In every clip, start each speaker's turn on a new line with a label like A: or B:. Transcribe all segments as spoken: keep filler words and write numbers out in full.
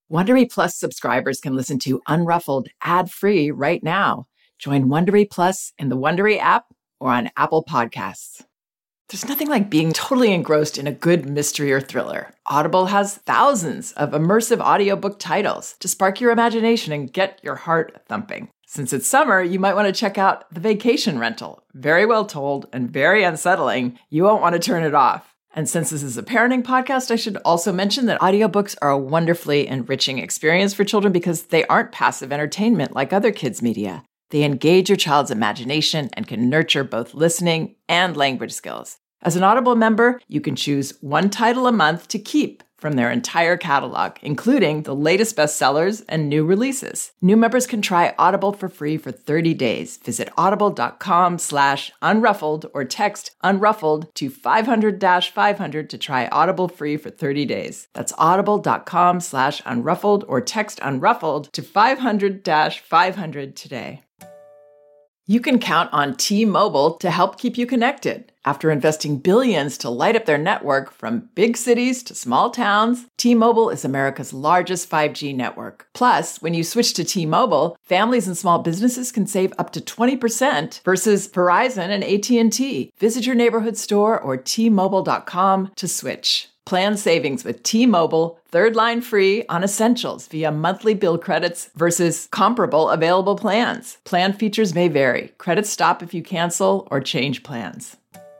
A: Wondery Plus subscribers can listen to Unruffled ad-free right now. Join Wondery Plus in the Wondery app or on Apple Podcasts. There's nothing like being totally engrossed in a good mystery or thriller. Audible has thousands of immersive audiobook titles to spark your imagination and get your heart thumping. Since it's summer, you might want to check out The Vacation Rental. Very well told and very unsettling. You won't want to turn it off. And since this is a parenting podcast, I should also mention that audiobooks are a wonderfully enriching experience for children because they aren't passive entertainment like other kids' media. They engage your child's imagination and can nurture both listening and language skills. As an Audible member, you can choose one title a month to keep from their entire catalog, including the latest bestsellers and new releases. New members can try Audible for free for thirty days. Visit audible.com slash unruffled or text unruffled to five hundred dash five hundred to try Audible free for thirty days. That's audible.com slash unruffled or text unruffled to five hundred dash five hundred today. You can count on T-Mobile to help keep you connected. After investing billions to light up their network from big cities to small towns, T-Mobile is America's largest five G network. Plus, when you switch to T-Mobile, families and small businesses can save up to twenty percent versus Verizon and A T and T. Visit your neighborhood store or T Mobile dot com to switch. Plan savings with T-Mobile, third line free on essentials via monthly bill credits versus comparable available plans. Plan features may vary. Credits stop if you cancel or change plans.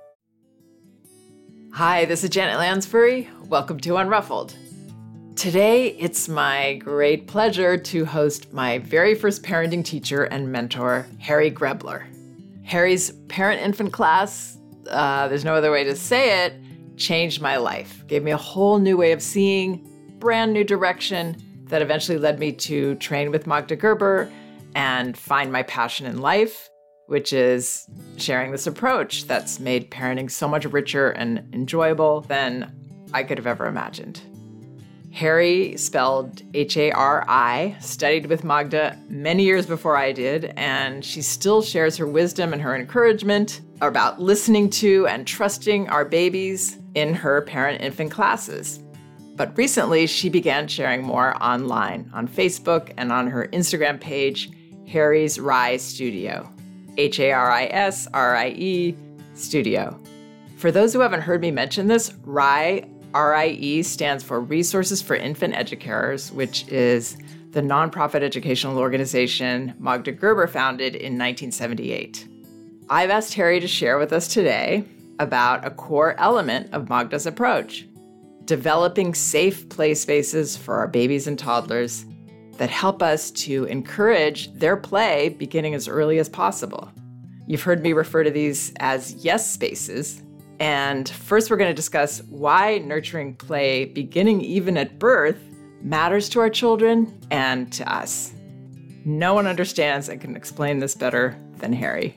A: Hi, this is Janet Lansbury. Welcome to Unruffled. Today, it's my great pleasure to host my very first parenting teacher and mentor, Harry Grebler. Harry's parent-infant class, uh, there's no other way to say it, changed my life, gave me a whole new way of seeing, brand new direction that eventually led me to train with Magda Gerber and find my passion in life, which is sharing this approach that's made parenting so much richer and enjoyable than I could have ever imagined. Harry, spelled H A R I, studied with Magda many years before I did, and she still shares her wisdom and her encouragement about listening to and trusting our babies in her parent-infant classes. But recently, she began sharing more online, on Facebook and on her Instagram page, Harry's Rie Studio. H A R I S R I E Studio. For those who haven't heard me mention this, Rie, R I E, stands for Resources for Infant Educators, which is the nonprofit educational organization Magda Gerber founded in nineteen seventy-eight. I've asked Harry to share with us today about a core element of Magda's approach, developing safe play spaces for our babies and toddlers that help us to encourage their play beginning as early as possible. You've heard me refer to these as yes spaces. And first, we're going to discuss why nurturing play beginning even at birth matters to our children and to us. No one understands and can explain this better than Harry.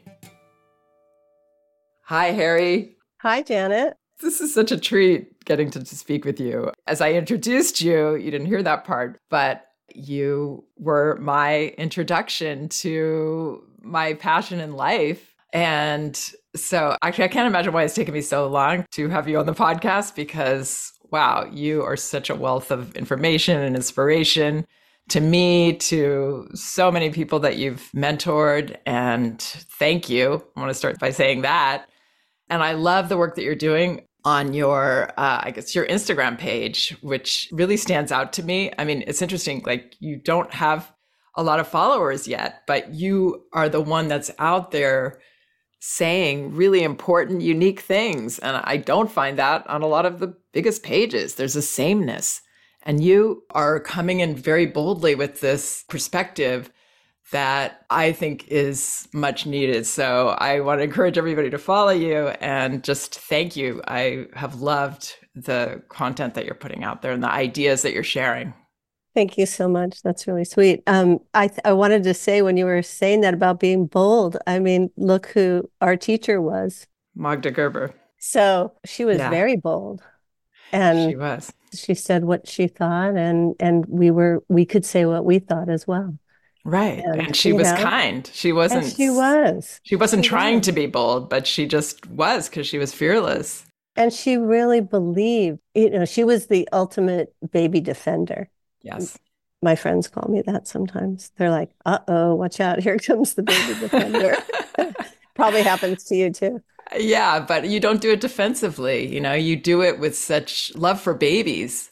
A: Hi, Harry.
B: Hi, Janet.
A: This is such a treat getting to, to speak with you. As I introduced you, you didn't hear that part, but you were my introduction to my passion in life. And so actually, I can't imagine why it's taken me so long to have you on the podcast because, wow, you are such a wealth of information and inspiration to me, to so many people that you've mentored. And thank you. I want to start by saying that. And I love the work that you're doing on your, uh, I guess, your Instagram page, which really stands out to me. I mean, it's interesting, like you don't have a lot of followers yet, but you are the one that's out there saying really important, unique things. And I don't find that on a lot of the biggest pages. There's a sameness. And you are coming in very boldly with this perspective that I think is much needed. So I want to encourage everybody to follow you and just thank you. I have loved the content that you're putting out there and the ideas that you're sharing.
B: Thank you so much. That's really sweet. Um, I th- I wanted to say when you were saying that about being bold, I mean, look who our teacher was.
A: Magda Gerber.
B: So she was yeah. very bold. And
A: she was.
B: She said what she thought, and and we were we could say what we thought as well.
A: Right. And, and she was know, kind. She wasn't
B: she was.
A: She wasn't
B: she
A: trying
B: was.
A: to be bold, but she just was because she was fearless.
B: And she really believed, you know, she was the ultimate baby defender.
A: Yes.
B: My friends call me that sometimes. They're like, uh-oh, watch out. Here comes the baby defender. Probably happens to you too.
A: Yeah, but you don't do it defensively. You know, you do it with such love for babies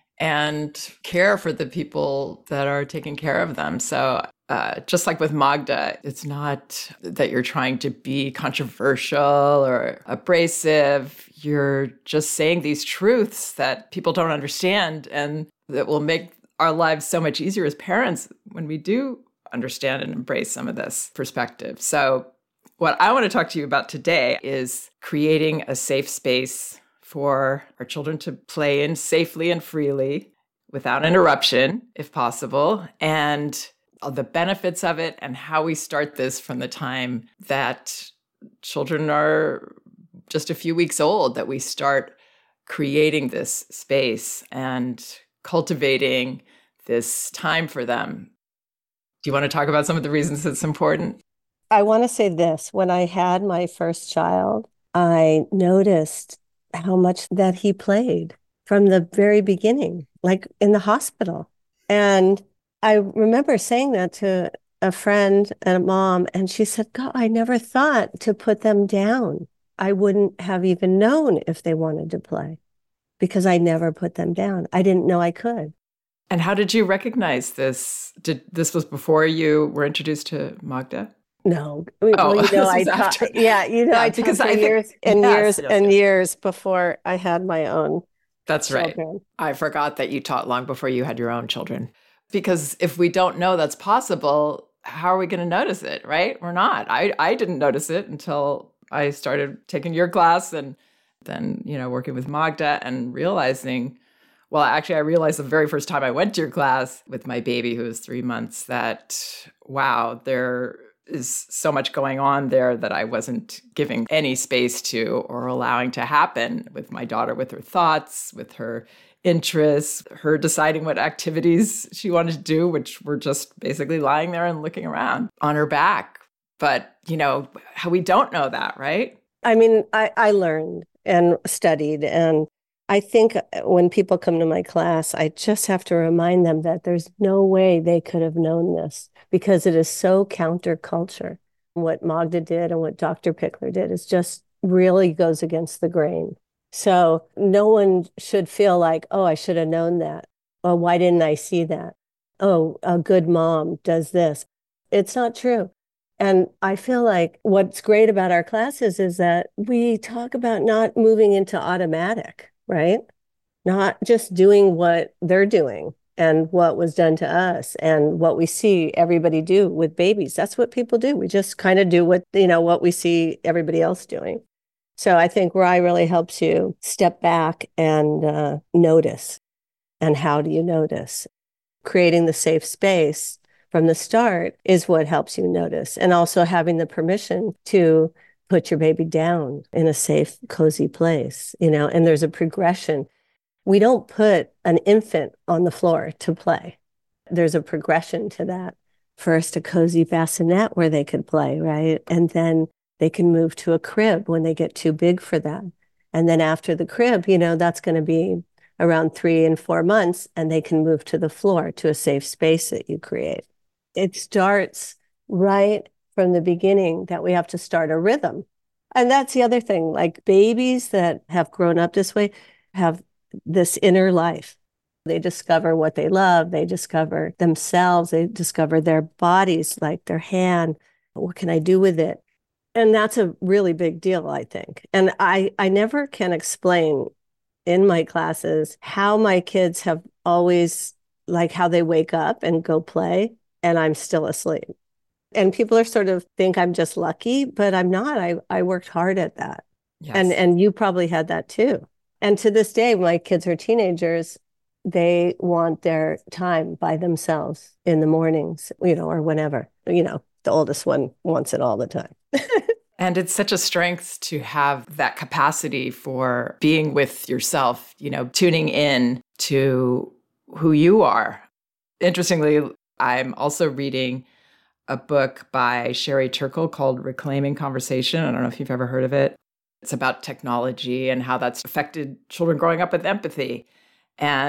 A: and care for the people that are taking care of them. So uh, just like with Magda, it's not that you're trying to be controversial or abrasive. You're just saying these truths that people don't understand and that will make our lives so much easier as parents when we do understand and embrace some of this perspective. So what I want to talk to you about today is creating a safe space for our children to play in safely and freely without interruption, if possible, and all the benefits of it and how we start this from the time that children are just a few weeks old, that we start creating this space and cultivating this time for them. Do you want to talk about some of the reasons it's important?
B: I want to say this. When I had my first child, I noticed how much that he played from the very beginning, like in the hospital. And I remember saying that to a friend and a mom, and she said, God, I never thought to put them down. I wouldn't have even known if they wanted to play because I never put them down. I didn't know I could.
A: And how did you recognize this? Did this was before you were introduced to Magda?
B: No, well,
A: Oh,
B: you know,
A: this
B: I
A: was
B: taught,
A: after.
B: yeah, you know,
A: Yeah,
B: I taught
A: because
B: for
A: I think-
B: years and
A: yes,
B: years
A: yes,
B: and
A: yes.
B: years before I had my own
A: That's right.
B: children.
A: I forgot that you taught long before you had your own children. Because if we don't know that's possible, how are we going to notice it, right? We're not. I, I didn't notice it until I started taking your class and then, you know, working with Magda and realizing, well, actually, I realized the very first time I went to your class with my baby, who was three months, that, wow, there is so much going on there that I wasn't giving any space to or allowing to happen with my daughter, with her thoughts, with her interests, her deciding what activities she wanted to do, which were just basically lying there and looking around on her back. But, you know, how we don't know that, right?
B: I mean, I, I learned and studied, and I think when people come to my class, I just have to remind them that there's no way they could have known this because it is so counterculture. What Magda did and what Doctor Pickler did is just really goes against the grain. So no one should feel like, oh, I should have known that. Oh, why didn't I see that? Oh, a good mom does this. It's not true. And I feel like what's great about our classes is that we talk about not moving into automatic, right? Not just doing what they're doing and what was done to us and what we see everybody do with babies. That's what people do. We just kind of do what, you know, what we see everybody else doing. So I think Rye really helps you step back and uh, notice. And how do you notice? Creating the safe space from the start is what helps you notice. And also having the permission to put your baby down in a safe, cozy place, you know, and there's a progression. We don't put an infant on the floor to play. There's a progression to that. First, a cozy bassinet where they could play, right? And then they can move to a crib when they get too big for them. And then after the crib, you know, that's going to be around three and four months, and they can move to the floor, to a safe space that you create. It starts right from the beginning that we have to start a rhythm. And that's the other thing, like babies that have grown up this way have this inner life. They discover what they love. They discover themselves. They discover their bodies, like their hand. What can I do with it? And that's a really big deal, I think. And I, I never can explain in my classes how my kids have always, like how they wake up and go play and I'm still asleep. And people are sort of think I'm just lucky, but I'm not. I, I worked hard at that.
A: Yes.
B: And, and you probably had that too. And to this day, my kids are teenagers. They want their time by themselves in the mornings, you know, or whenever. You know, the oldest one wants it all the time.
A: And it's such a strength to have that capacity for being with yourself, you know, tuning in to who you are. Interestingly, I'm also reading a book by Sherry Turkle called Reclaiming Conversation. I don't know if you've ever heard of it. It's about technology and how that's affected children growing up with empathy. And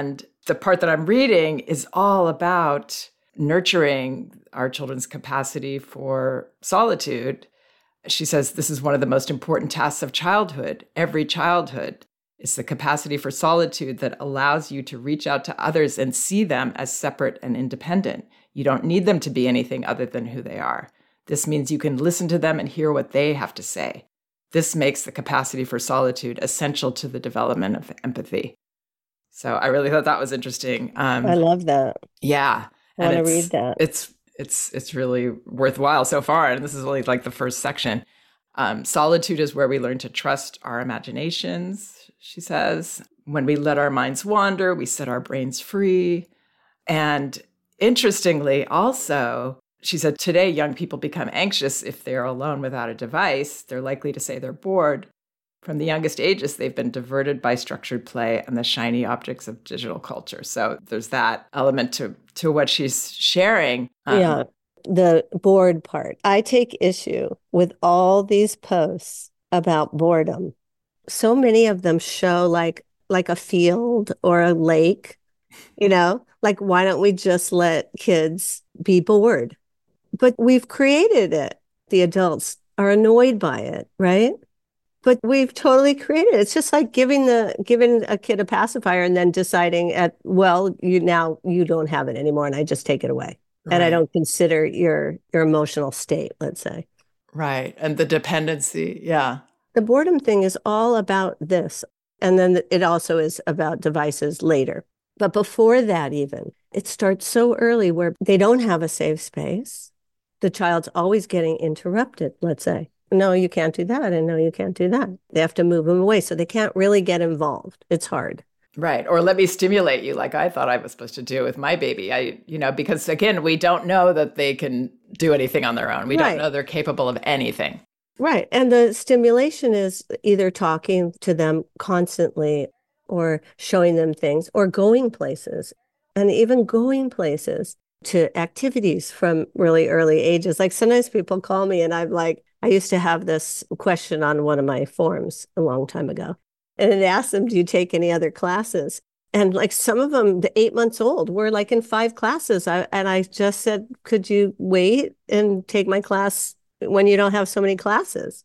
A: the part that I'm reading is all about nurturing our children's capacity for solitude. She says this is one of the most important tasks of childhood, every childhood. It's the capacity for solitude that allows you to reach out to others and see them as separate and independent. You don't need them to be anything other than who they are. This means you can listen to them and hear what they have to say. This makes the capacity for solitude essential to the development of empathy. So I really thought that was interesting. Um,
B: I love that.
A: Yeah.
B: I want to read that.
A: It's it's it's really worthwhile so far. And this is only like the first section. Um, solitude is where we learn to trust our imaginations, she says. When we let our minds wander, we set our brains free. And interestingly, also, she said, today young people become anxious if they're alone without a device. They're likely to say they're bored. From the youngest ages, they've been diverted by structured play and the shiny objects of digital culture. So there's that element to, to what she's sharing.
B: Um, yeah, the bored part. I take issue with all these posts about boredom. So many of them show like like a field or a lake, you know, like why don't we just let kids be bored? But we've created it. The adults are annoyed by it, right? But we've totally created it. It's just like giving the giving a kid a pacifier and then deciding at, well, you now you don't have it anymore and I just take it away. Right. And I don't consider your your emotional state, let's say.
A: Right. And the dependency. Yeah.
B: The boredom thing is all about this. And then it also is about devices later. But before that, even, it starts so early where they don't have a safe space. The child's always getting interrupted, let's say. No, you can't do that. And no, you can't do that. They have to move them away. So they can't really get involved. It's hard.
A: Right. Or let me stimulate you like I thought I was supposed to do with my baby. I, you know, because again, we don't know that they can do anything on their own. We right. don't know they're capable of anything.
B: Right. And the stimulation is either talking to them constantly or showing them things or going places, and even going places to activities from really early ages. Like sometimes people call me and I'm like, I used to have this question on one of my forums a long time ago. And it asked them, do you take any other classes? And like some of them, the eight months old, were like in five classes. I, and I just said, could you wait and take my class when you don't have so many classes?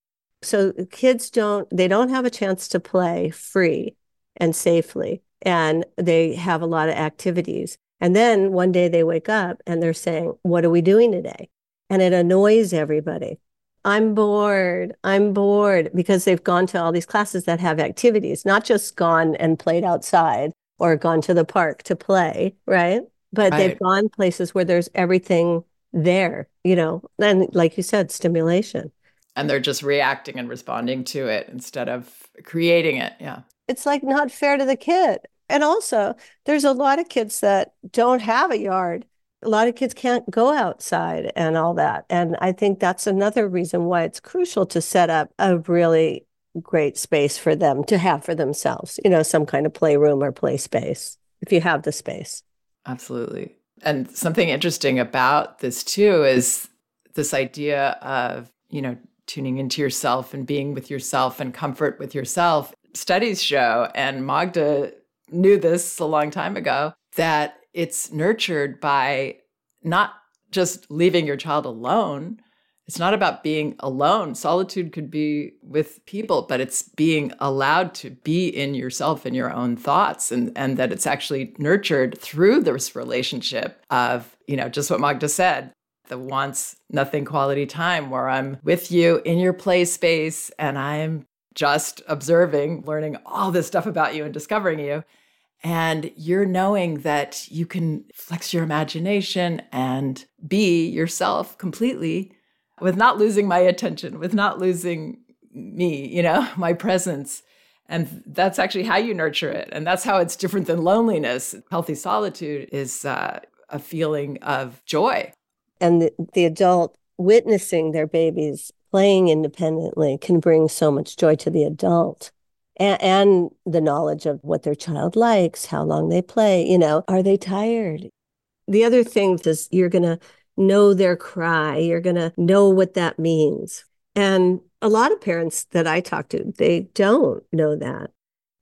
B: So kids don't, they don't have a chance to play free and safely. And they have a lot of activities. And then one day they wake up and they're saying, what are we doing today? And it annoys everybody. I'm bored. I'm bored because they've gone to all these classes that have activities, not just gone and played outside or gone to the park to play, right? But right. they've gone places where there's everything there, you know, and like you said, stimulation.
A: And they're just reacting and responding to it instead of creating it. Yeah.
B: It's like not fair to the kid. And also, there's a lot of kids that don't have a yard. A lot of kids can't go outside and all that. And I think that's another reason why it's crucial to set up a really great space for them to have for themselves, you know, some kind of playroom or play space, if you have the space.
A: Absolutely. And something interesting about this too is this idea of, you know, tuning into yourself and being with yourself and comfort with yourself. Studies show, and Magda knew this a long time ago, that it's nurtured by not just leaving your child alone. It's not about being alone. Solitude could be with people, but it's being allowed to be in yourself and your own thoughts, and, and that it's actually nurtured through this relationship of, you know, just what Magda said, the wants nothing quality time where I'm with you in your play space and I'm just observing, learning all this stuff about you and discovering you. And you're knowing that you can flex your imagination and be yourself completely with not losing my attention, with not losing me, you know, my presence. And that's actually how you nurture it. And that's how it's different than loneliness. Healthy solitude is uh, a feeling of joy.
B: And the, the adult witnessing their babies playing independently can bring so much joy to the adult. And, and the knowledge of what their child likes, how long they play, you know, are they tired? The other thing is you're going to know their cry. You're going to know what that means. And a lot of parents that I talk to, they don't know that.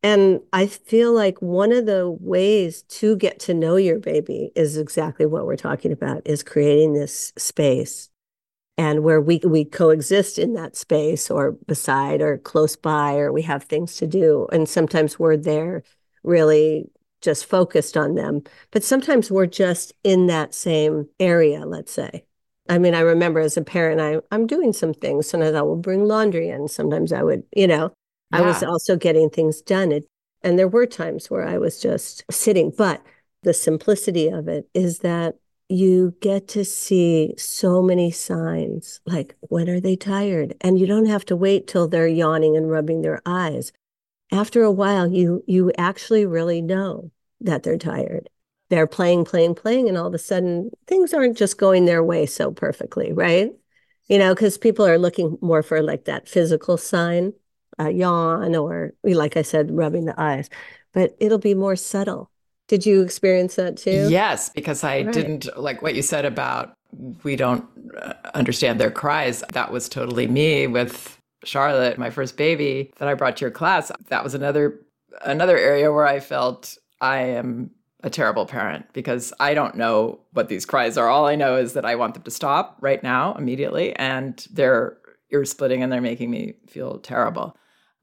B: And I feel like one of the ways to get to know your baby is exactly what we're talking about, is creating this space and where we we coexist in that space or beside or close by, or we have things to do. And sometimes we're there really just focused on them, but sometimes we're just in that same area, let's say. I mean, I remember as a parent, I, I'm doing some things. Sometimes I will bring laundry in. Sometimes I would, you know, I was
A: Yeah.
B: also getting things done. It, and there were times where I was just sitting. But the simplicity of it is that you get to see so many signs, like when are they tired? And you don't have to wait till they're yawning and rubbing their eyes. After a while, you you actually really know that they're tired. They're playing, playing, playing, and all of a sudden things aren't just going their way so perfectly, right? You know, because people are looking more for like that physical sign, a yawn, or like I said, rubbing the eyes, but it'll be more subtle. Did you experience that too?
A: Yes, because I
B: Right.
A: didn't like what you said about we don't uh, understand their cries. That was totally me with Charlotte, my first baby that I brought to your class. That was another another area where I felt I am a terrible parent because I don't know what these cries are. All I know is that I want them to stop right now, immediately, and they're ear splitting and they're making me feel terrible.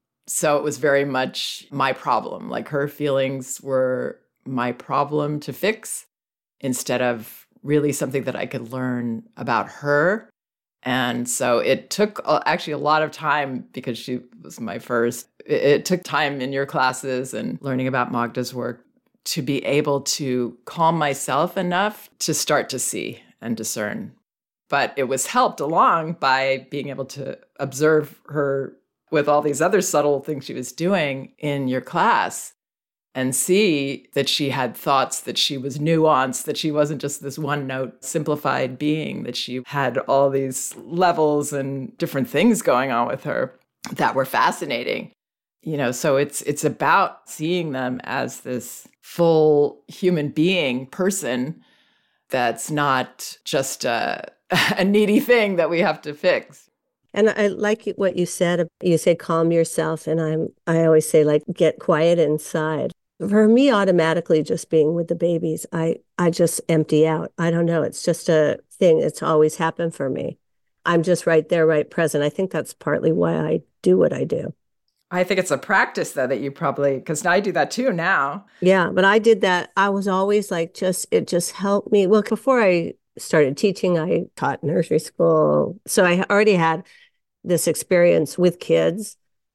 A: So it was very much my problem. Like her feelings were my problem to fix instead of really something that I could learn about her. And so it took uh, actually a lot of time because she was my first. It, it took time in your classes and learning about Magda's work to be able to calm myself enough to start to see and discern. But it was helped along by being able to observe her with all these other subtle things she was doing in your class and see that she had thoughts, that she was nuanced, that she wasn't just this one note simplified being, that she had all these levels and different things going on with her that were fascinating. You know, so it's it's about seeing them as this full human being person that's not just a, a needy thing that we have to fix.
B: And I like what you said. You say calm yourself, and I'm I always say like get quiet inside. For me, automatically just being with the babies, I I just empty out. I don't know. It's just a thing. It's always happened for me. I'm just right there, right present. I think that's partly why I do what I do.
A: I think it's a practice, though, that you probably, because I do that too now.
B: Yeah, but I did that. I was always like, just, it just helped me. Well, before I started teaching, I taught nursery school. So I already had this experience with kids.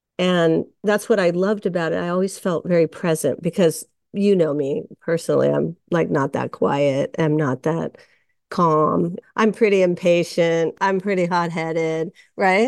B: And that's what I loved about it. I always felt very present because you know me personally. I'm like not that quiet. I'm not that calm. I'm pretty impatient. I'm pretty hot-headed, right?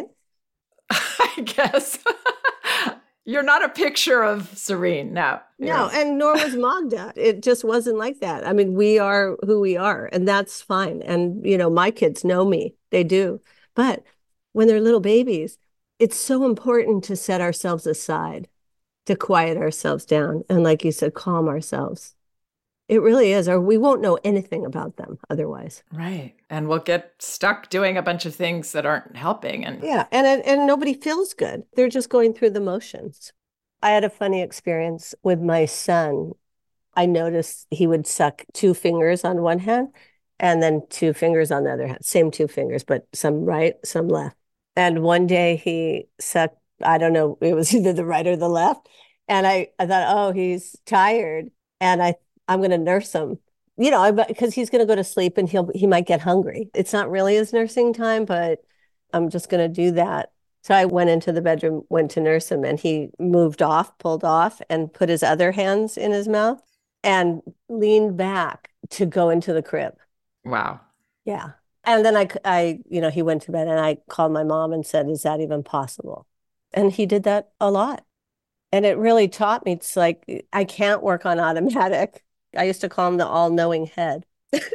A: I guess. You're not a picture of serene. No,
B: No,
A: you're.
B: and nor was Magda. It just wasn't like that. I mean, we are who we are, and that's fine. And, you know, my kids know me, they do. But when they're little babies, it's so important to set ourselves aside, to quiet ourselves down. And, like you said, calm ourselves. It really is, or we won't know anything about them otherwise.
A: Right. And we'll get stuck doing a bunch of things that aren't helping. And
B: Yeah. And, and nobody feels good. They're just going through the motions. I had a funny experience with my son. I noticed he would suck two fingers on one hand and then two fingers on the other hand. Same two fingers, but some right, some left. And one day he sucked, I don't know, it was either the right or the left. And I, I thought, oh, he's tired. And I, I'm going to nurse him, you know, because he's going to go to sleep and he'll, he might get hungry. It's not really his nursing time, but I'm just going to do that. So I went into the bedroom, went to nurse him, and he moved off, pulled off, and put his other hands in his mouth and leaned back to go into the crib.
A: wow.
B: Yeah. And then I, I, you know, he went to bed and I called my mom and said, is that even possible? And he did that a lot. And it really taught me, it's like, I can't work on automatic. I used to call him the all-knowing head.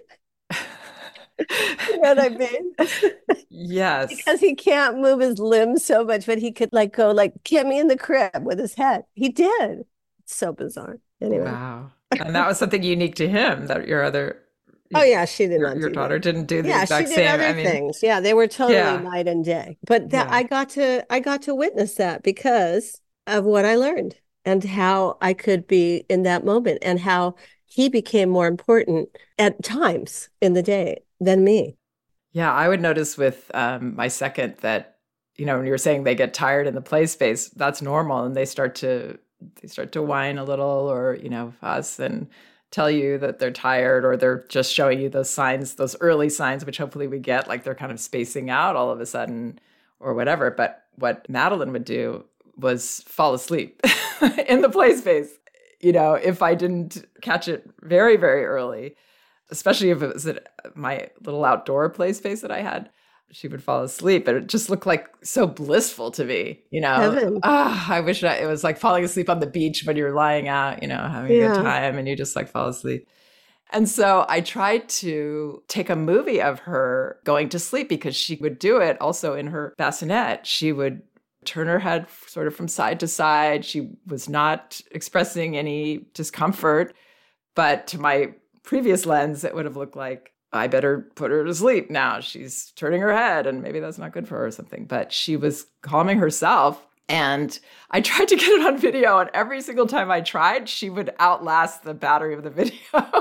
B: You know what I mean?
A: Yes.
B: Because he can't move his limbs so much, but he could like go like, get me in the crib with his head. He did. It's so bizarre. Anyway.
A: Wow. And that was something unique to him that your other,
B: Oh yeah, she did
A: your,
B: not
A: your
B: do that.
A: daughter didn't do the
B: Yeah, she
A: exact
B: did
A: same. I
B: other
A: mean,
B: things. Yeah, they were totally
A: yeah.
B: night and day. But that
A: Yeah.
B: I got to I got to witness that because of what I learned. and how I could be in that moment and how he became more important at times in the day than me.
A: Yeah, I would notice with um, my second that, you know, when you were saying they get tired in the play space, that's normal. And they start to, they start to whine a little or, you know, fuss and tell you that they're tired, or they're just showing you those signs, those early signs, which hopefully we get, like they're kind of spacing out all of a sudden or whatever. But what Madeline would do was fall asleep in the play space. You know, if I didn't catch it very, very early, especially if it was at my little outdoor play space that I had, she would fall asleep. And it just looked like so blissful to me, you know.
B: Heaven.
A: Ah, I wish I, it was like falling asleep on the beach when you're lying out, you know, having
B: Yeah.
A: a good time and you just like fall asleep. And so I tried to take a movie of her going to sleep, because she would do it also in her bassinet. She would turn her head sort of from side to side. She was not expressing any discomfort, but to my previous lens, it would have looked like, I better put her to sleep now. She's turning her head and maybe that's not good for her or something. But she was calming herself. And I tried to get it on video, and every single time I tried, she would outlast the battery of the video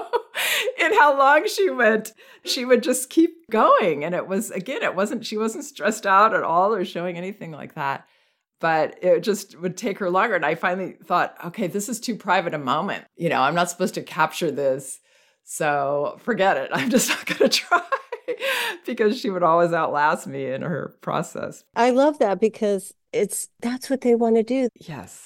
A: in how long she went. She would just keep going. And it was, again, it wasn't, she wasn't stressed out at all or showing anything like that. But it just would take her longer. And I finally thought, okay, this is too private a moment. You know, I'm not supposed to capture this. So forget it. I'm just not going to try, because she would always outlast me in her process.
B: I love that, because it's that's what they want to do.
A: Yes.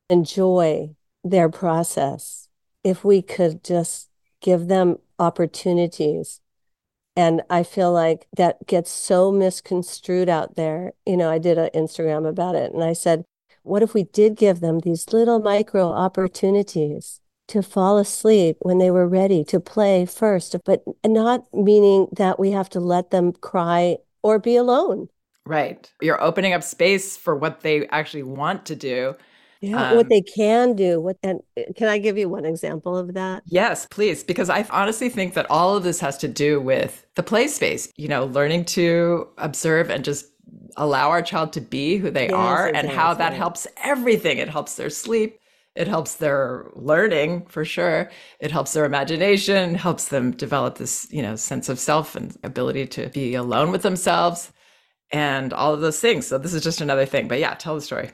B: Enjoy their process. If we could just give them opportunities. And I feel like that gets so misconstrued out there. You know, I did an Instagram about it, and I said, what if we did give them these little micro opportunities to fall asleep when they were ready to play first, but not meaning that we have to let them cry or be alone.
A: Right. You're opening up space for what they actually want to do.
B: Yeah,
A: Um,
B: what they can do. What and can I give you one example of that?
A: yes, please. Because I honestly think that all of this has to do with the play space, you know, learning to observe and just allow our child to be who they
B: Yes,
A: are, and how that
B: exactly.
A: helps everything. It helps their sleep. It helps their learning, for sure. It helps their imagination, helps them develop this, you know, sense of self and ability to be alone with themselves and all of those things. So this is just another thing. But yeah, tell the story.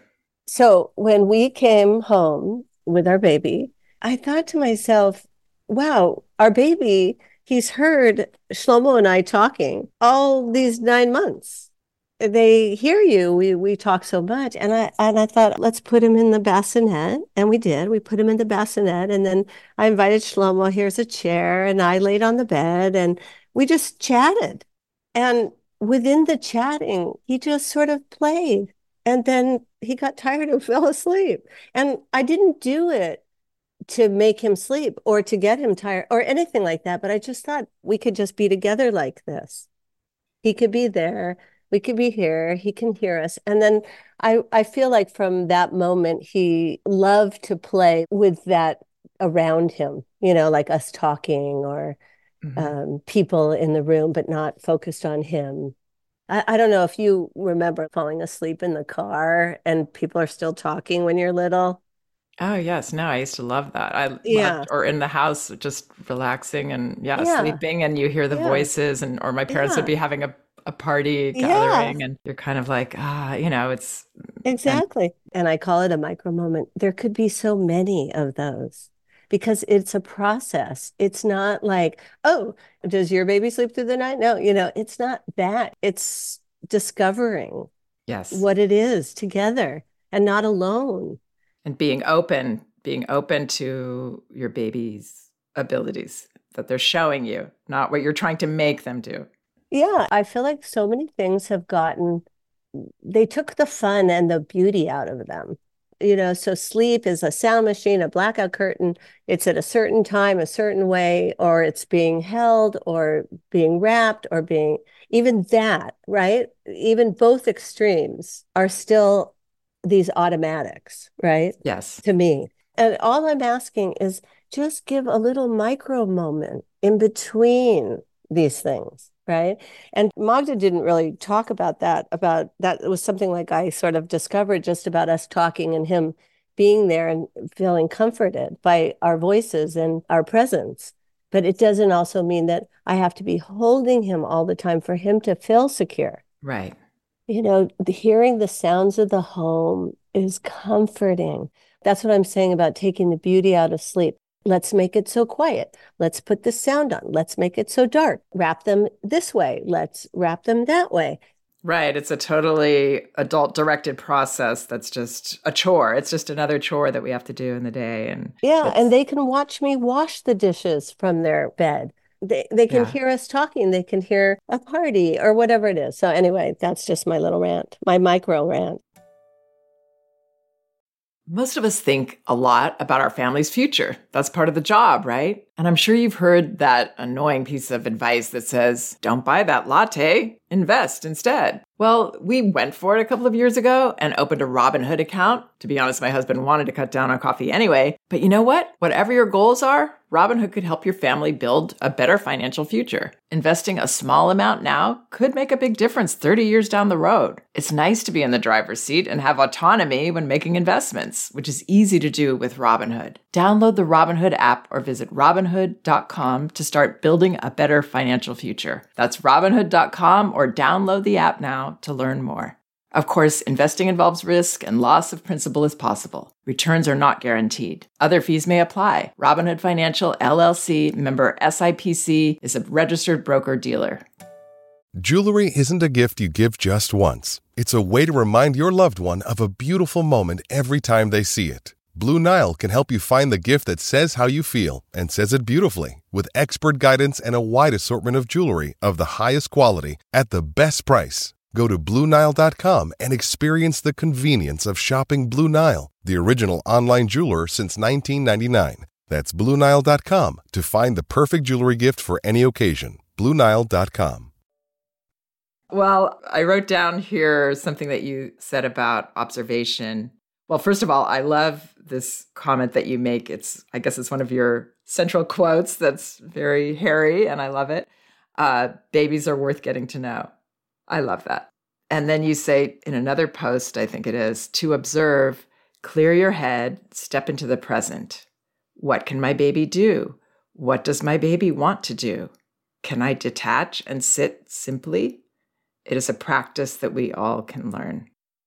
B: So when we came home with our baby, I thought to myself, wow, our baby, he's heard Shlomo and I talking all these nine months. They hear you. We we talk so much. And I and I thought, let's put him in the bassinet. And we did. We put him in the bassinet. And then I invited Shlomo, here's a chair. And I laid on the bed and we just chatted. And within the chatting, he just sort of played. And then he got tired and fell asleep. And I didn't do it to make him sleep or to get him tired or anything like that. But I just thought we could just be together like this. He could be there. We could be here. He can hear us. And then I, I feel like from that moment, he loved to play with that around him, you know, like us talking or
A: Mhm.
B: um, people in the room, but not focused on him. I, I don't know if you remember falling asleep in the car and people are still talking when you're little.
A: Oh, yes. No, I used to love that. I
B: Yeah.
A: loved, or in the house, just relaxing and, yeah,
B: Yeah.
A: sleeping, and you hear the
B: Yeah.
A: voices, and, or my parents would
B: Yeah.
A: be having a, a party
B: Yeah.
A: gathering, and you're kind of like, ah, you know, it's, and
B: Exactly. And I call it a micro moment. There could be so many of those because it's a process. It's not like, oh, does your baby sleep through the night? No, you know, it's not that. It's discovering
A: yes.
B: what it is together and not alone.
A: And being open, being open to your baby's abilities that they're showing you, not what you're trying to make them do.
B: Yeah, I feel like so many things have gotten, they took the fun and the beauty out of them. You know, so sleep is a sound machine, a blackout curtain. It's at a certain time, a certain way, or it's being held or being wrapped or being even that, right? Even both extremes are still these automatics, right?
A: Yes.
B: To me. And all I'm asking is just give a little micro moment in between these things, right? And Magda didn't really talk about that, about that. It was something like I sort of discovered just about us talking and him being there and feeling comforted by our voices and our presence. But it doesn't also mean that I have to be holding him all the time for him to feel secure.
A: Right.
B: You know, the, hearing the sounds of the home is comforting. That's what I'm saying about taking the beauty out of sleep. Let's make it so quiet. Let's put the sound on. Let's make it so dark. Wrap them this way. Let's wrap them that way.
A: Right. It's a totally adult-directed process that's just a chore. It's just another chore that we have to do in the day. And
B: yeah, and they can watch me wash the dishes from their bed. They they can
A: yeah.
B: hear us talking. They can hear a party or whatever it is. So anyway, that's just my little rant, my micro rant.
A: Most of us think a lot about our family's future. That's part of the job, right? And I'm sure you've heard that annoying piece of advice that says, don't buy that latte, invest instead. Well, we went for it a couple of years ago and opened a Robinhood account. To be honest, my husband wanted to cut down on coffee anyway. But you know what? Whatever your goals are, Robinhood could help your family build a better financial future. Investing a small amount now could make a big difference thirty years down the road. It's nice to be in the driver's seat and have autonomy when making investments, which is easy to do with Robinhood. Download the Robinhood app or visit robinhood dot com to start building a better financial future. That's robinhood dot com or download the app now to learn more. Of course, investing involves risk and loss of principal is possible. Returns are not guaranteed. Other fees may apply. Robinhood Financial, L L C, member S I P C, is a registered broker-dealer.
C: Jewelry isn't a gift you give just once. It's a way to remind your loved one of a beautiful moment every time they see it. Blue Nile can help you find the gift that says how you feel and says it beautifully, with expert guidance and a wide assortment of jewelry of the highest quality at the best price. Go to Blue Nile dot com and experience the convenience of shopping Blue Nile, the original online jeweler since nineteen ninety-nine. That's Blue Nile dot com to find the perfect jewelry gift for any occasion. Blue Nile dot com.
A: Well, I wrote down here something that you said about observation. Well, first of all, I love this comment that you make. It's, I guess it's one of your central quotes that's very hairy, and I love it. Uh, babies are worth getting to know. I love that. And then you say in another post, I think it is, to observe, clear your head, step into the present. What can my baby do? What does my baby want to do? Can I detach and sit simply? It is a practice that we all can learn.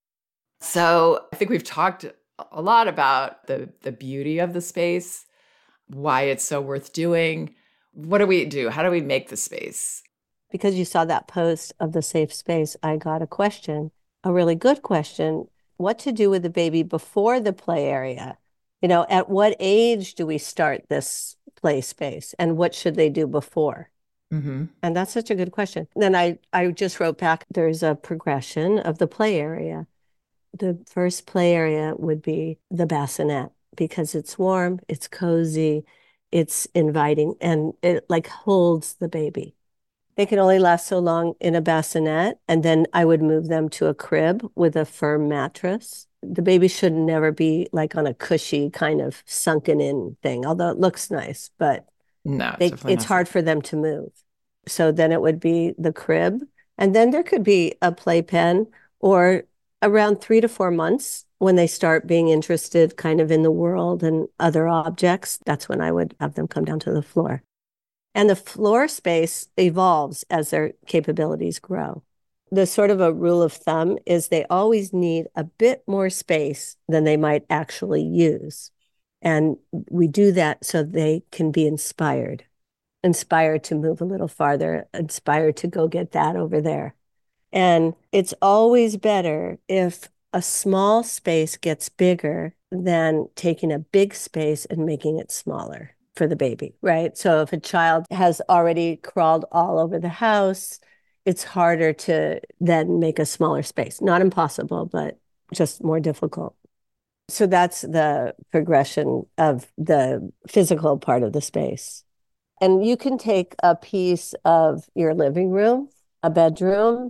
A: So I think we've talked a lot about the, the beauty of the space, why it's so worth doing. What do we do? How do we make the space?
B: Because you saw that post of the safe space, I got a question, a really good question. What to do with the baby before the play area? You know, at what age do we start this play space? And what should they do before? Mm-hmm. And that's such a good question. Then I, I just wrote back, there's a progression of the play area. The first play area would be the bassinet because it's warm, it's cozy, it's inviting, and it like holds the baby. They can only last so long in a bassinet, and then I would move them to a crib with a firm mattress. The baby should never be like on a cushy kind of sunken in thing, although it looks nice, but
A: no,
B: they, it's hard for them to move. So then it would be the crib, and then there could be a playpen, or around three to four months when they start being interested kind of in the world and other objects, that's when I would have them come down to the floor. And the floor space evolves as their capabilities grow. The sort of a rule of thumb is they always need a bit more space than they might actually use. And we do that so they can be inspired, inspired to move a little farther, inspired to go get that over there. And it's always better if a small space gets bigger than taking a big space and making it smaller for the baby, right? So if a child has already crawled all over the house, it's harder to then make a smaller space. Not impossible, but just more difficult. So that's the progression of the physical part of the space. And you can take a piece of your living room, a bedroom.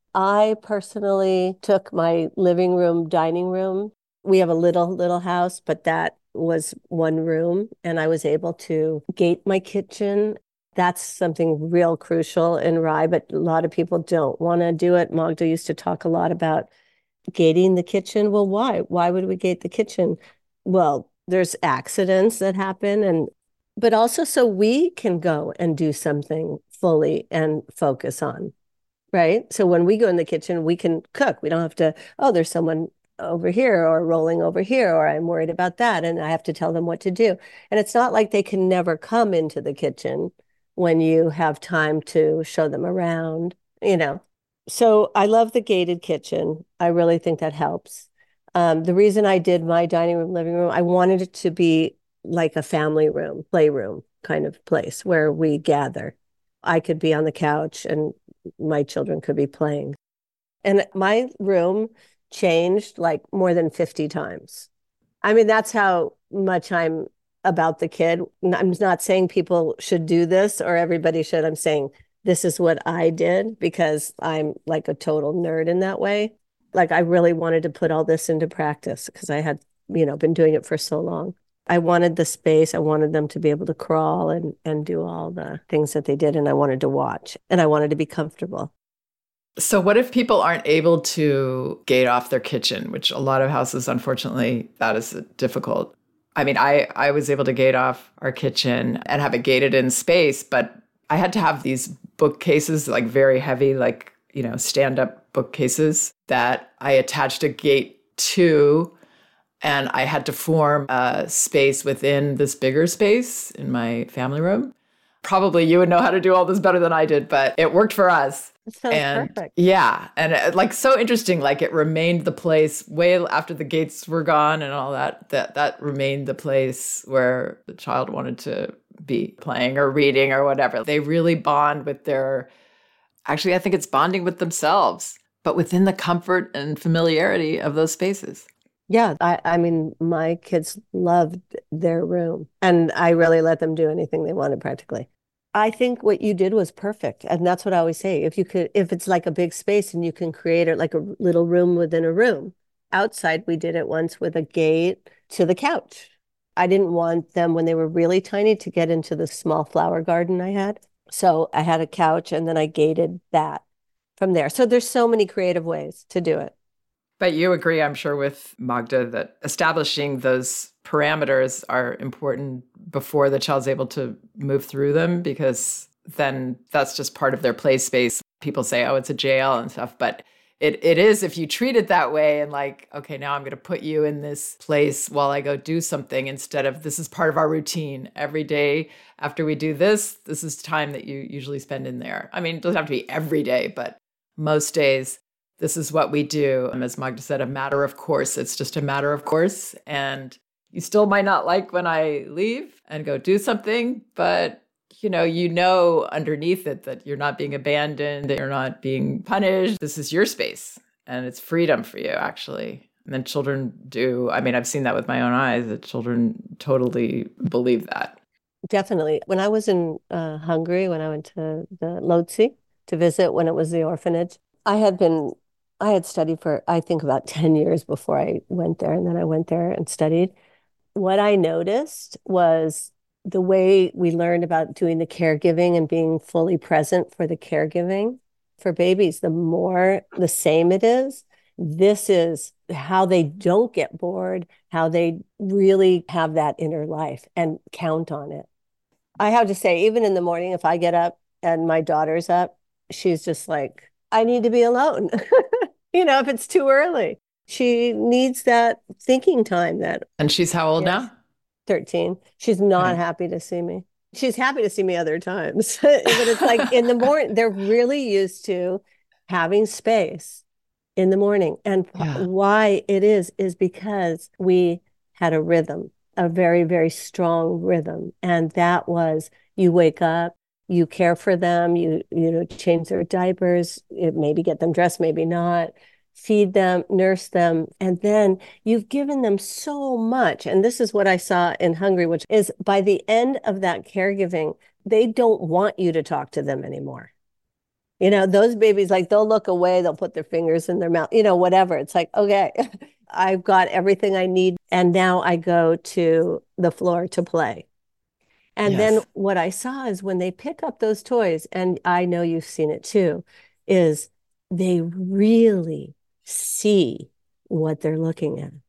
B: I personally took my living room, dining room. We have a little, little house, but that was one room, and I was able to gate my kitchen. That's something real crucial in Rye, but a lot of people don't want to do it. Magda used to talk a lot about gating the kitchen. Well, why? Why would we gate the kitchen? Well, there's accidents that happen, and but also so we can go and do something fully and focus on, right? So when we go in the kitchen, we can cook. We don't have to, oh, there's someone over here or rolling over here, or I'm worried about that, and I have to tell them what to do. And it's not like they can never come into the kitchen when you have time to show them around, you know. So I love the gated kitchen. I really think that helps. Um, the reason I did my dining room, living room, I wanted it to be like a family room, playroom kind of place where we gather. I could be on the couch and my children could be playing. And my room changed like more than fifty times. I mean, that's how much I'm about the kid. I'm not saying people should do this or everybody should. I'm saying this is what I did because I'm like a total nerd in that way. Like I really wanted to put all this into practice because I had, you know, been doing it for so long. I wanted the space. I wanted them to be able to crawl and, and do all the things that they did. And I wanted to watch and I wanted to be comfortable.
A: So what if people aren't able to gate off their kitchen, which a lot of houses, unfortunately, that is difficult. I mean, I, I was able to gate off our kitchen and have it gated in space, but I had to have these bookcases, like very heavy, like, you know, stand-up bookcases that I attached a gate to, and I had to form a space within this bigger space in my family room. Probably you would know how to do all this better than I did, but it worked for us.
B: It sounds
A: and
B: perfect.
A: Yeah. And it, like so interesting, like it remained the place way after the gates were gone and all that, that, that remained the place where the child wanted to be playing or reading or whatever. They really bond with their, actually, I think it's bonding with themselves, but within the comfort and familiarity of those spaces.
B: Yeah, I, I mean, my kids loved their room and I really let them do anything they wanted practically. I think what you did was perfect. And that's what I always say. If you could, if it's like a big space and you can create it like a little room within a room. Outside, we did it once with a gate to the couch. I didn't want them when they were really tiny to get into the small flower garden I had. So I had a couch and then I gated that from there. So there's so many creative ways to do it.
A: But you agree, I'm sure, with Magda that establishing those parameters are important before the child's able to move through them, because then that's just part of their play space. People say, oh, it's a jail and stuff, but it it is if you treat it that way and like, okay, now I'm going to put you in this place while I go do something instead of this is part of our routine. Every day after we do this, this is time that you usually spend in there. I mean, it doesn't have to be every day, but most days. This is what we do. And as Magda said, a matter of course. It's just a matter of course. And you still might not like when I leave and go do something, but you know, you know underneath it that you're not being abandoned, that you're not being punished. This is your space and it's freedom for you, actually. And then children do. I mean, I've seen that with my own eyes, that children totally believe that.
B: Definitely. When I was in uh, Hungary, when I went to the Lóczy to visit when it was the orphanage, I had been I had studied for, I think, about ten years before I went there. And then I went there and studied. What I noticed was the way we learned about doing the caregiving and being fully present for the caregiving for babies, the more the same it is. This is how they don't get bored, how they really have that inner life and count on it. I have to say, even in the morning, if I get up and my daughter's up, she's just like, I need to be alone. You know, if it's too early, she needs that thinking time. That
A: And she's how old
B: yes,
A: now?
B: thirteen. She's not
A: Okay.
B: happy to see me. She's happy to see me other times. But it's like in the morning, they're really used to having space in the morning. And
A: Yeah.
B: why it is, is because we had a rhythm, a very, very strong rhythm. And that was you wake up, you care for them, you you know, change their diapers, it maybe get them dressed, maybe not, feed them, nurse them, and then you've given them so much. And this is what I saw in Hungary, which is by the end of that caregiving, they don't want you to talk to them anymore. You know, those babies, like they'll look away, they'll put their fingers in their mouth, you know, whatever. It's like, okay, I've got everything I need. And now I go to the floor to play. And
A: Yes.
B: then what I saw is when they pick up those toys, and I know you've seen it too, is they really see what they're looking at.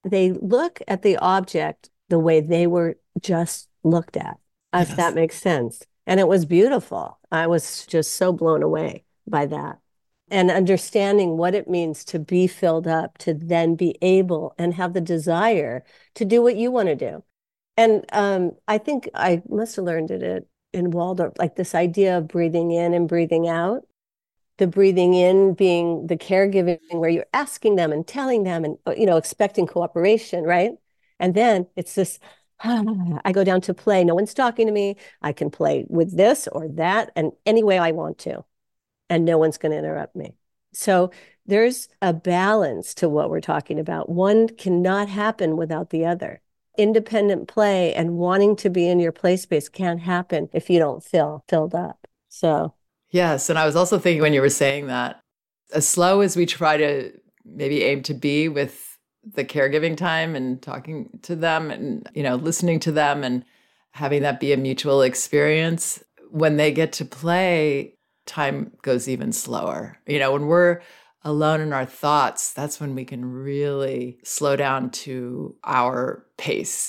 B: they look at the object the way they were just looked at, if
A: Yes.
B: that makes sense. And it was beautiful. I was just so blown away by that. And understanding what it means to be filled up, to then be able and have the desire to do what you want to do. And um, I think I must have learned it in Waldorf, like this idea of breathing in and breathing out. The breathing in being the caregiving, where you're asking them and telling them and, you know, expecting cooperation, right? And then it's this, ah, I go down to play. No one's talking to me. I can play with this or that and any way I want to. And no one's going to interrupt me. So there's a balance to what we're talking about. One cannot happen without the other. Independent play and wanting to be in your play space can't happen if you don't feel filled up. So
A: yes. And I was also thinking when you were saying that, as slow as we try to maybe aim to be with the caregiving time and talking to them and, you know, listening to them and having that be a mutual experience, when they get to play, time goes even slower. You know, when we're alone in our thoughts, that's when we can really slow down to our pace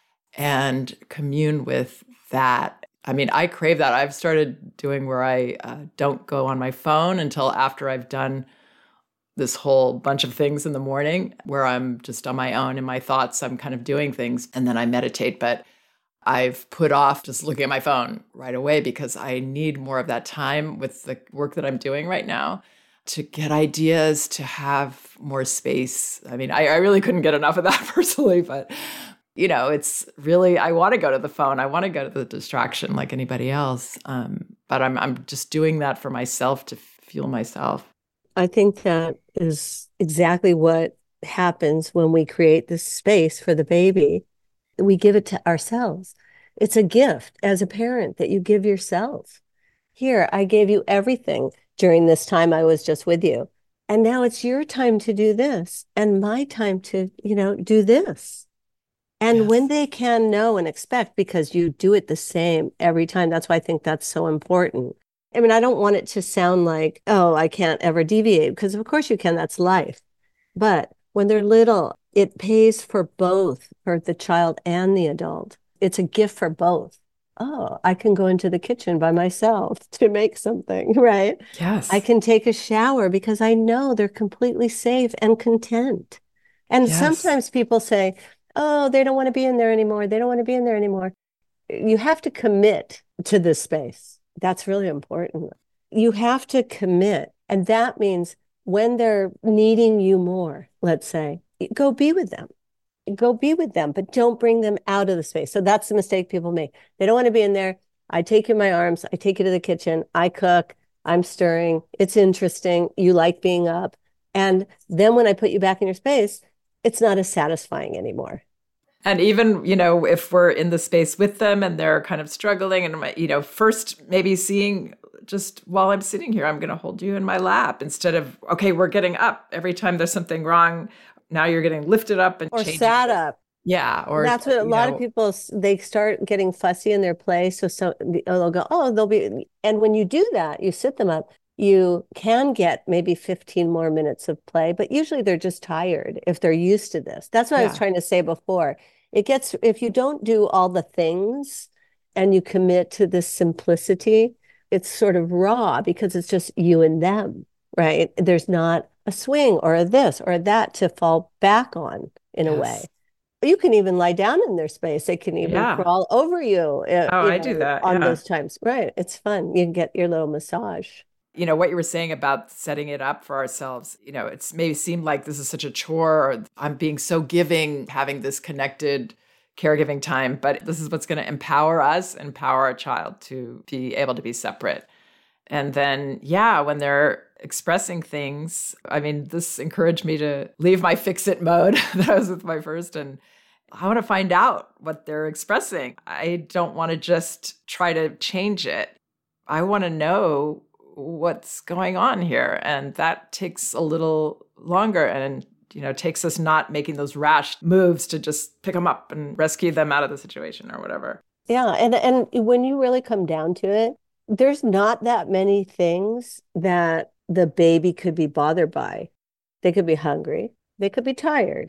A: and commune with that. I mean, I crave that. I've started doing where I uh, don't go on my phone until after I've done this whole bunch of things in the morning, where I'm just on my own in my thoughts. I'm kind of doing things and then I meditate. But I've put off just looking at my phone right away because I need more of that time with the work that I'm doing right now to get ideas, to have more space. I mean, I, I really couldn't get enough of that personally, but you know, it's really, I want to go to the phone. I want to go to the distraction like anybody else. Um, but I'm I'm just doing that for myself to fuel myself.
B: I think that is exactly what happens when we create this space for the baby. We give it to ourselves. It's a gift as a parent that you give yourself. Here, I gave you everything during this time I was just with you. And now it's your time to do this and my time to, you know, do this. And
A: Yes.
B: when they can know and expect, because you do it the same every time, that's why I think that's so important. I mean, I don't want it to sound like, oh, I can't ever deviate, because of course you can, that's life. But when they're little, it pays for both, for the child and the adult. It's a gift for both. Oh, I can go into the kitchen by myself to make something, right?
A: Yes.
B: I can take a shower because I know they're completely safe and content. And
A: Yes.
B: sometimes people say, oh, they don't want to be in there anymore. They don't want to be in there anymore. You have to commit to this space. That's really important. You have to commit. And that means when they're needing you more, let's say, go be with them. Go be with them, but don't bring them out of the space. So that's the mistake people make. They don't want to be in there. I take you in my arms. I take you to the kitchen. I cook. I'm stirring. It's interesting. You like being up. And then when I put you back in your space, it's not as satisfying anymore.
A: And even, you know, if we're in the space with them and they're kind of struggling and, you know, first maybe seeing just while I'm sitting here, I'm going to hold you in my lap instead of, okay, we're getting up every time there's something wrong. Now you're getting lifted up and
B: or
A: changing.
B: sat up.
A: Yeah. Or
B: that's what a lot
A: know,
B: of people, they start getting fussy in their play. So, so they'll go, oh, they'll be, and when you do that, you sit them up, you can get maybe fifteen more minutes of play, but usually they're just tired if they're used to this. That's what yeah. I was trying to say before. It gets, if you don't do all the things and you commit to this simplicity, it's sort of raw because it's just you and them, right? There's not a swing or a this or a that to fall back on in yes. a way. You can even lie down in their space. They can even yeah. crawl over you. Uh,
A: oh,
B: you
A: I
B: know,
A: do that.
B: On
A: yeah.
B: those times. Right. It's fun. You can get your little massage.
A: You know, what you were saying about setting it up for ourselves, you know, it's maybe seem like this is such a chore, or I'm being so giving, having this connected caregiving time, but this is what's going to empower us, empower our child to be able to be separate. And then, yeah, when they're expressing things, I mean, this encouraged me to leave my fix-it mode that I was with my first, and I want to find out what they're expressing. I don't want to just try to change it. I want to know what's going on here. And that takes a little longer and, you know, takes us not making those rash moves to just pick them up and rescue them out of the situation or whatever.
B: Yeah. And, and when you really come down to it, there's not that many things that the baby could be bothered by. They could be hungry. They could be tired.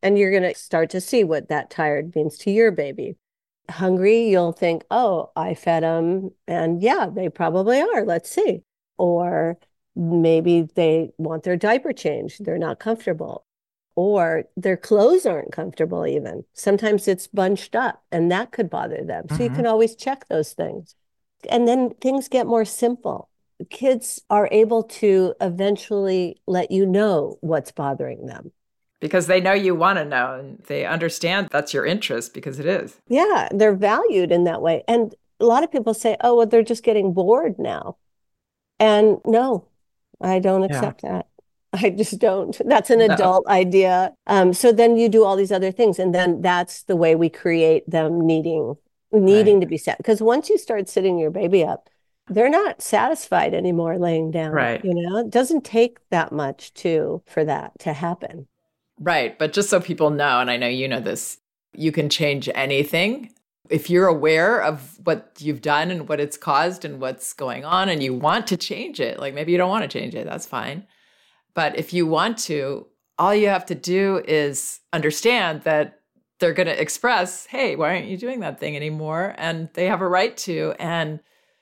B: And you're going to start to see what that tired means to your baby. Hungry, you'll think, oh, I fed them. And yeah, they probably are. Let's see. Or maybe they want their diaper changed. They're not comfortable. Or their clothes aren't comfortable even. Sometimes it's bunched up and that could bother them. So mm-hmm. you can always check those things. And then things get more simple. Kids are able to eventually let you know what's bothering them.
A: Because they know you want to know and they understand that's your interest because it is.
B: Yeah, they're valued in that way. And a lot of people say, oh, well, they're just getting bored now. And no, I don't accept yeah. that. I just don't. That's an no. adult idea. Um, so then you do all these other things. And then that's the way we create them needing, needing right. to be set. Because once you start sitting your baby up, they're not satisfied anymore laying down.
A: Right.
B: You know, it doesn't take that much to for that to happen.
A: Right. But just so people know, and I know you know this, you can change anything. If you're aware of what you've done and what it's caused and what's going on and you want to change it, like maybe you don't want to change it, that's fine. But if you want to, all you have to do is understand that they're going to express, hey, why aren't you doing that thing anymore? And they have a right to, and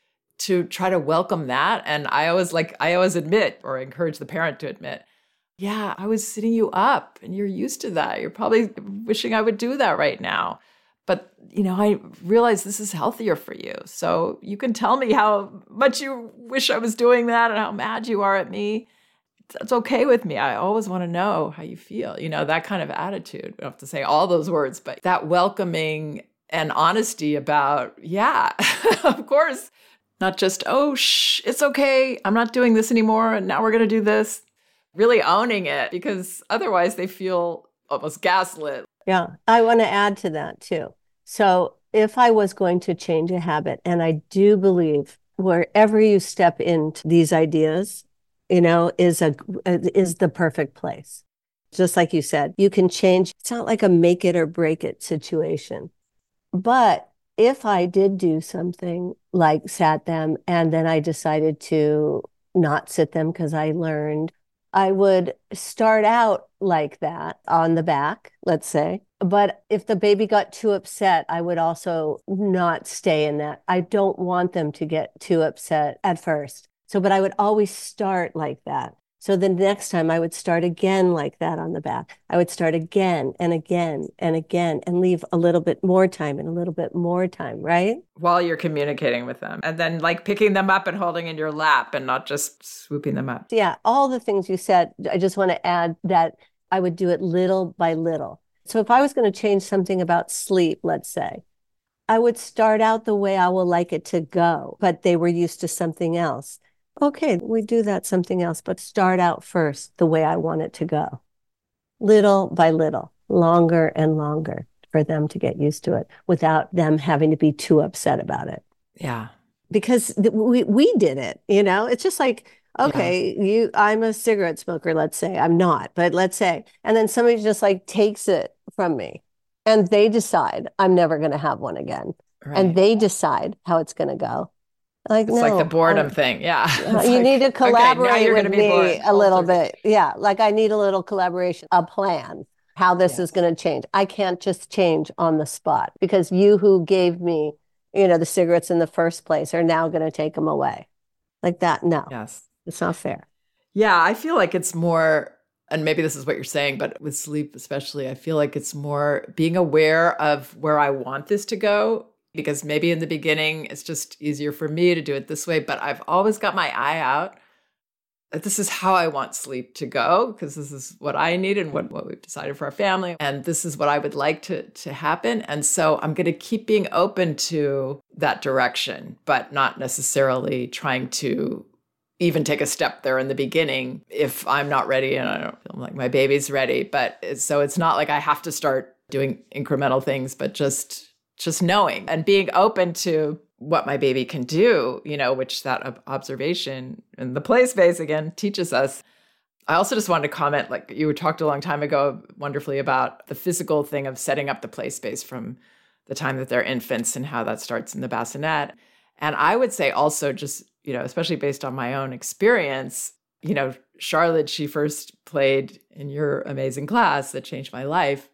A: to try to welcome that. And I always like, I always admit or encourage the parent to admit, yeah, I was sitting you up and you're used to that. You're probably wishing I would do that right now. But, you know, I realize this is healthier for you. So you can tell me how much you wish I was doing that and how mad you are at me. That's okay with me. I always want to know how you feel. You know, that kind of attitude. I don't have to say all those words, but that welcoming and honesty about, yeah, of course, not just, oh, shh, it's okay. I'm not doing this anymore. And now we're going to do this. Really owning it, because otherwise they feel almost gaslit.
B: Yeah, I want to add to that too. So if I was going to change a habit, and I do believe wherever you step into these ideas, you know, is a is the perfect place. Just like you said, you can change. It's not like a make it or break it situation. But if I did do something like sat them and then I decided to not sit them because I learned, I would start out like that on the back, let's say. But if the baby got too upset, I would also not stay in that. I don't want them to get too upset at first. So, but I would always start like that. So the next time I would start again like that on the back. I would start again and again and again and leave a little bit more time and a little bit more time, right?
A: While you're communicating with them. And then like picking them up and holding in your lap and not just swooping them up.
B: Yeah, all the things you said, I just want to add that I would do it little by little. So if I was going to change something about sleep, let's say, I would start out the way I will like it to go, but they were used to something else. Okay, we do that something else, but start out first the way I want it to go. Little by little, longer and longer for them to get used to it without them having to be too upset about it.
A: Yeah.
B: Because th- we we did it, you know? It's just like, okay, yeah. you I'm a cigarette smoker, let's say. I'm not, but let's say. And then somebody just like takes it from me and they decide I'm never going to have one again. Right. And they decide how it's going to go. Like,
A: it's
B: no,
A: like the boredom
B: I,
A: thing. Yeah.
B: You
A: like,
B: need to collaborate
A: okay,
B: with me a little bit. Yeah. Like I need a little collaboration, a plan, how this yes. is going to change. I can't just change on the spot because you who gave me, you know, the cigarettes in the first place are now going to take them away. Like that. No,
A: yes,
B: it's not fair.
A: Yeah. I feel like it's more, and maybe this is what you're saying, but with sleep especially, I feel like it's more being aware of where I want this to go. Because maybe in the beginning, it's just easier for me to do it this way, but I've always got my eye out that this is how I want sleep to go, because this is what I need and what, what we've decided for our family. And this is what I would like to, to happen. And so I'm going to keep being open to that direction, but not necessarily trying to even take a step there in the beginning if I'm not ready and I don't feel like my baby's ready. But it's, so it's not like I have to start doing incremental things, but just... just knowing and being open to what my baby can do, you know, which that observation and the play space, again, teaches us. I also just wanted to comment, like you talked a long time ago wonderfully about the physical thing of setting up the play space from the time that they're infants and how that starts in the bassinet. And I would say also just, you know, especially based on my own experience, you know, Charlotte, she first played in your amazing class that changed my life.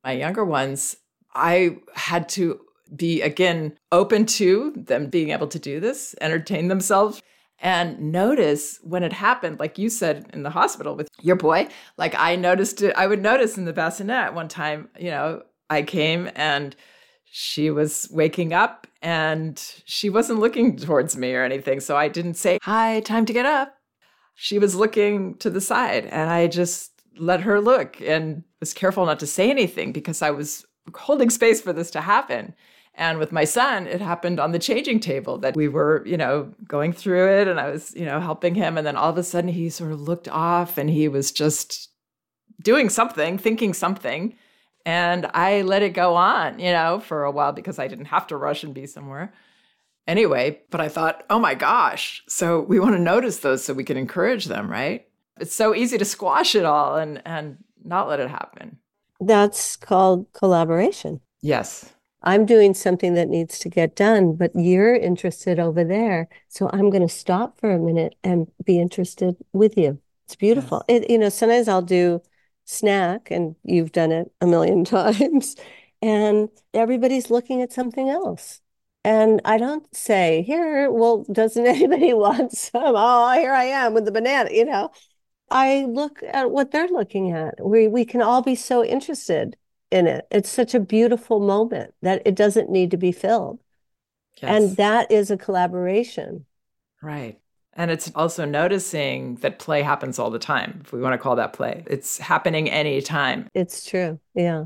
A: My younger ones, I had to be, again, open to them being able to do this, entertain themselves, and notice when it happened, like you said in the hospital with your boy, like I noticed it, I would notice in the bassinet one time, you know, I came and she was waking up and she wasn't looking towards me or anything. So I didn't say, hi, time to get up. She was looking to the side and I just let her look and was careful not to say anything because I was holding space for this to happen. And with my son, it happened on the changing table that we were, you know, going through it and I was, you know, helping him. And then all of a sudden he sort of looked off and he was just doing something, thinking something. And I let it go on, you know, for a while because I didn't have to rush and be somewhere. Anyway, but I thought, oh my gosh. So we want to notice those so we can encourage them, right? It's so easy to squash it all and, and not let it happen.
B: That's called collaboration.
A: Yes.
B: I'm doing something that needs to get done, but you're interested over there. So I'm going to stop for a minute and be interested with you. It's beautiful. Yes. It, you know, sometimes I'll do snack, and you've done it a million times, and everybody's looking at something else. And I don't say, here, well, doesn't anybody want some? Oh, here I am with the banana, you know. I look at what they're looking at. We we can all be so interested in it. It's such a beautiful moment that it doesn't need to be filled. Yes. And that is a collaboration.
A: Right. And it's also noticing that play happens all the time, if we want to call that play. It's happening anytime.
B: It's true. Yeah.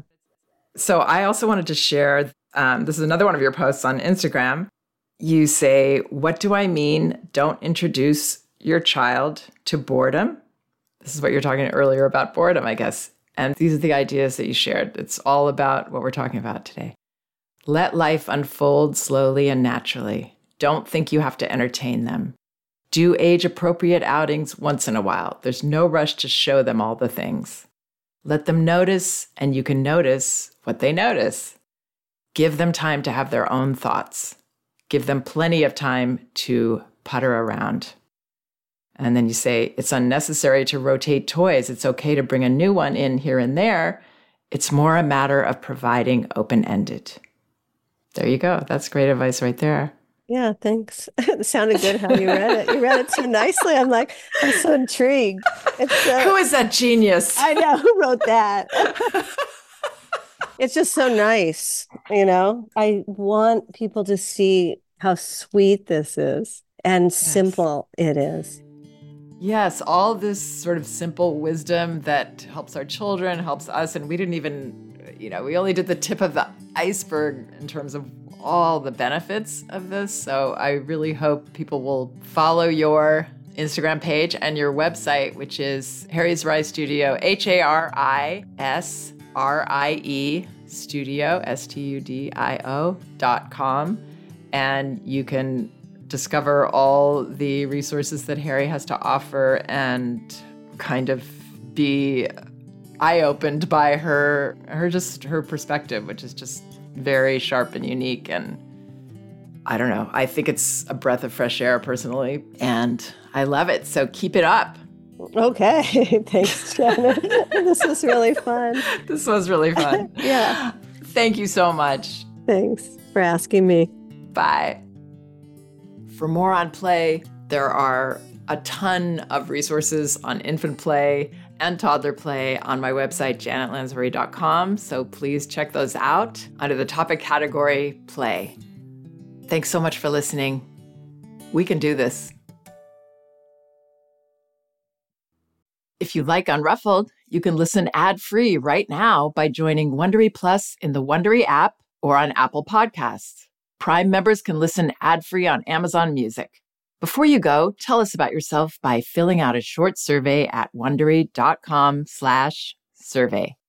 A: So I also wanted to share, um, this is another one of your posts on Instagram. You say, what do I mean? Don't introduce your child to boredom. This is what you're talking earlier about boredom, I guess. And these are the ideas that you shared. It's all about what we're talking about today. Let life unfold slowly and naturally. Don't think you have to entertain them. Do age-appropriate outings once in a while. There's no rush to show them all the things. Let them notice, and you can notice what they notice. Give them time to have their own thoughts. Give them plenty of time to putter around. And then you say, it's unnecessary to rotate toys. It's okay to bring a new one in here and there. It's more a matter of providing open-ended. There you go. That's great advice right there.
B: Yeah, thanks. It sounded good how you read it. You read it so nicely. I'm like, I'm so intrigued. It's so,
A: who is that genius?
B: I know. Who wrote that? It's just so nice. You know, I want people to see how sweet this is and yes. simple it is.
A: Yes, all this sort of simple wisdom that helps our children, helps us. And we didn't even, you know, we only did the tip of the iceberg in terms of all the benefits of this. So I really hope people will follow your Instagram page and your website, which is Harry's Rie Studio, H A R I S R I E Studio, S T U D I O dot com. And you can discover all the resources that Harry has to offer and kind of be eye-opened by her, her just her perspective, which is just very sharp and unique. And I don't know, I think it's a breath of fresh air personally, and I love it. So keep it up.
B: Okay. Thanks, Janet. This was really fun.
A: This was really fun.
B: Yeah.
A: Thank you so much.
B: Thanks for asking me.
A: Bye. For more on play, there are a ton of resources on infant play and toddler play on my website, janet lansbury dot com. So please check those out under the topic category, play. Thanks so much for listening. We can do this. If you like Unruffled, you can listen ad-free right now by joining Wondery Plus in the Wondery app or on Apple Podcasts. Prime members can listen ad-free on Amazon Music. Before you go, tell us about yourself by filling out a short survey at wondery dot com slash survey.